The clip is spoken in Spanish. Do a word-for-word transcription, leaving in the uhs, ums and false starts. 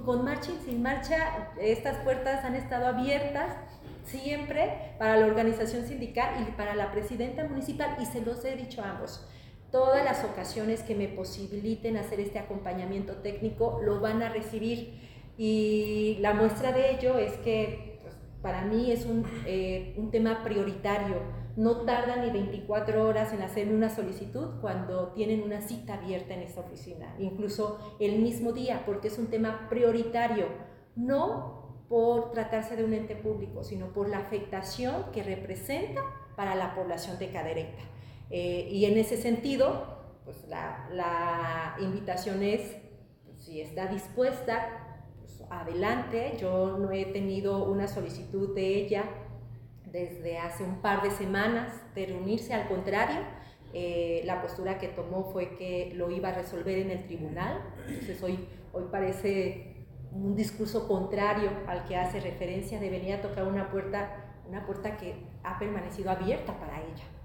con marcha y sin marcha, estas puertas han estado abiertas siempre para la organización sindical y para la presidenta municipal, y se los he dicho a ambos. Todas las ocasiones que me posibiliten hacer este acompañamiento técnico lo van a recibir, y la muestra de ello es que pues, para mí es un, eh, un tema prioritario. No tardan ni veinticuatro horas en hacerme una solicitud cuando tienen una cita abierta en esta oficina, incluso el mismo día, porque es un tema prioritario, no por tratarse de un ente público, sino por la afectación que representa para la población de Cadereyta. Eh, y en ese sentido, pues la, la invitación es, pues, si está dispuesta, pues adelante. Yo no he tenido una solicitud de ella desde hace un par de semanas de reunirse, al contrario, eh, la postura que tomó fue que lo iba a resolver en el tribunal. Entonces hoy, hoy parece un discurso contrario al que hace referencia, de venir a tocar una puerta, una puerta que ha permanecido abierta para ella.